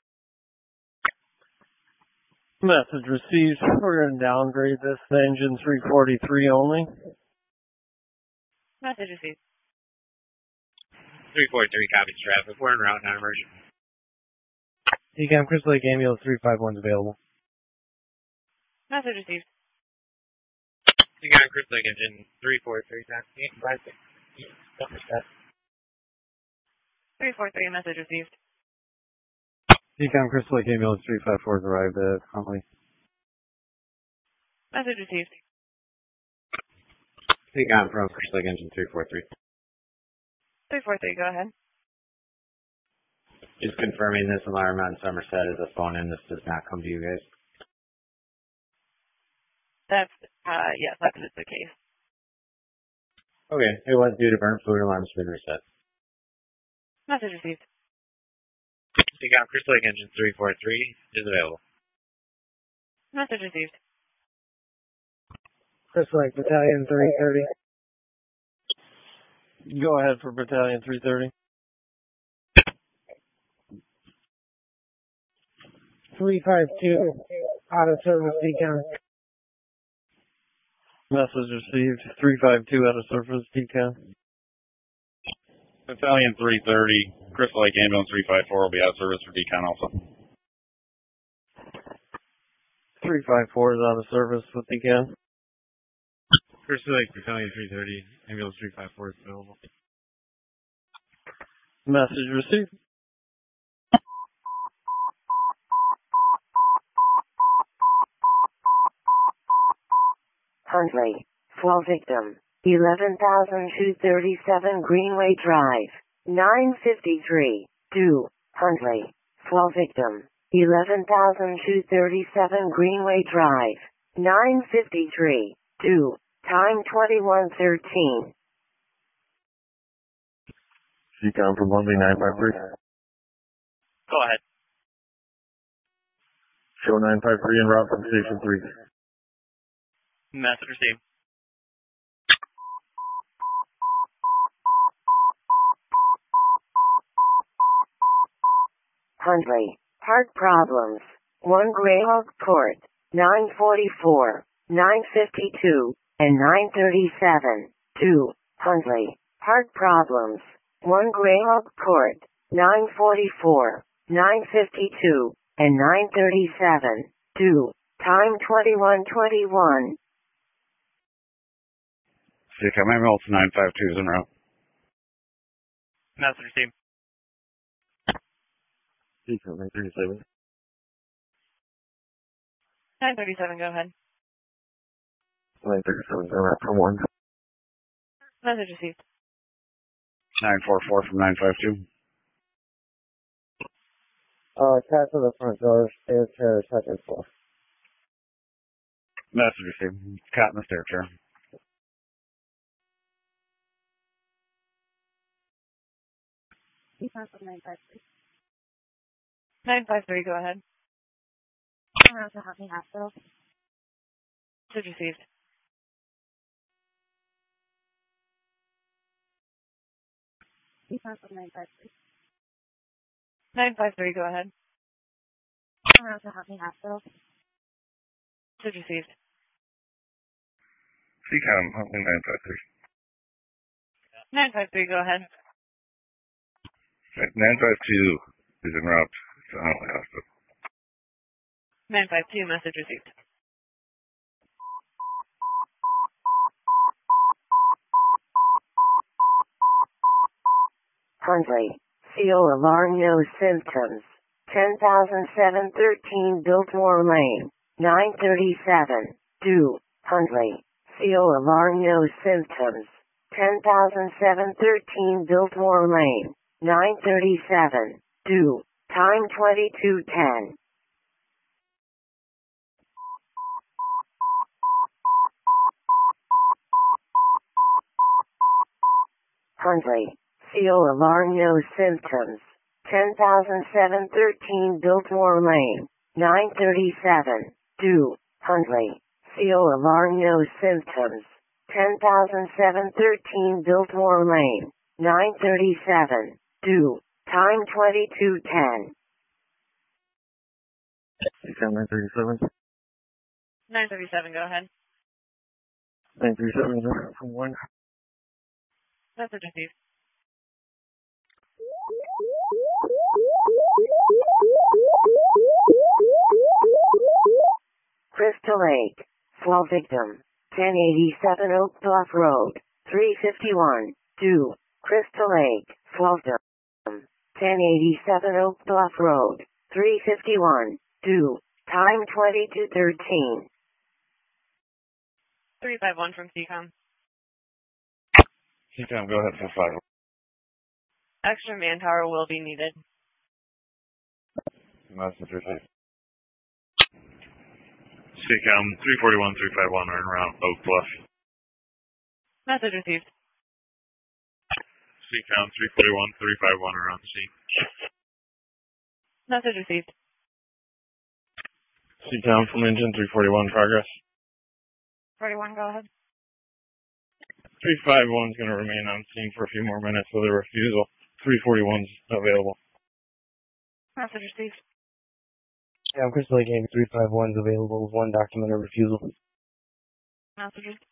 Message received. We're going to downgrade this to engine three forty-three only. Message received. three forty-three copies traffic. We're en route, not emergent. C COM, Crystal Lake Ambulance three five one is available. Message received. C COM, Crystal Lake engine three forty-three, eight five six. three four three, message received. C COM, Crystal Lake Ambulance three five four has arrived at Huntley. Message received. C COM from Crystal Lake engine three four three. three four three, go ahead. Just confirming this alarm on Somerset is a phone in. This does not come to you guys. That's, uh, yes, that is the case. Okay, it was due to burn fluid. Alarm's been reset. Message received. C COM, Crystal Lake engine three four three is available. Message received. Crystal Lake Battalion three thirty. Go ahead for battalion three thirty. three five two, out of service C COM. Message received. three five two out of service C COM. Battalion three thirty, Crystal Lake Ambulance three five four will be out of service for decon also. three five four is out of service with decon. Crystal Lake Battalion three thirty, Ambulance three five four is available. Message received. Huntley. Fall victim. eleven thousand two hundred thirty-seven Greenway Drive. nine fifty-three. two. Huntley. Fall victim. eleven thousand two hundred thirty-seven Greenway Drive. nine fifty-three. two. Time twenty-one thirteen. C COM from Huntley nine five three. Go ahead. Show nine five three en route from Station three. Message received. Huntley. Heart problems. one Greyhawk Court. nine forty-four. nine fifty-two. And nine thirty-seven. two. Huntley. Heart problems. one Greyhawk Court. nine forty-four. nine fifty-two. And nine thirty-seven. two. Time twenty-one twenty-one. C COM, Ambulance nine five two is en route. Message received. C COM nine thirty-seven. nine thirty-seven, go ahead. nine thirty-seven, en route from one. Message received. nine four four from nine five two. Uh, cat to the front door, stairs chair, second floor. Message received. Cot in the stair chair. nine five three. nine five three, go ahead. Around to Huntley Hospital. Message received. nine five three. nine five three, go ahead. Around to Huntley Hospital. Message received. C COM, Huntley nine five three. nine five three, go ahead. nine five two is en route to Huntley Hospital. nine five two, message received. Huntley. C O alarm, no symptoms. ten thousand seven hundred thirteen Biltmore Lane. nine thirty-seven. two. Huntley. C O alarm, no symptoms. ten thousand seven hundred thirteen Biltmore Lane. nine thirty-seven. two. Time twenty-two ten. Hundley. C O alarm no symptoms. ten thousand seven hundred thirteen Biltmore Lane. nine thirty-seven. Do. Hundley. C O alarm no symptoms. ten thousand seven hundred thirteen Biltmore Lane. nine thirty-seven. Do. Time twenty-two ten. nine thirty-seven. nine thirty-seven, go ahead. nine thirty-seven from one. Message received. Crystal Lake. Fall victim. ten eighty-seven Oak Bluff Road. three fifty-one. Do. Crystal Lake. Fall victim. ten eighty-seven Oak Bluff Road. three fifty-one. Do. Time twenty-two thirteen. three five one from C COM. C COM, go ahead for five. Extra manpower will be needed. Message received. C COM, three forty-one, three five one are en route, Oak Bluff. Message received. C COM, three forty-one, three five one are on scene. Message received. C COM from engine three forty-one, progress. forty-one, go ahead. three five one is going to remain on scene for a few more minutes with a refusal. three forty-one is available. Message received. Yeah, Crystal Lake three five one is available with one documented refusal. Message received.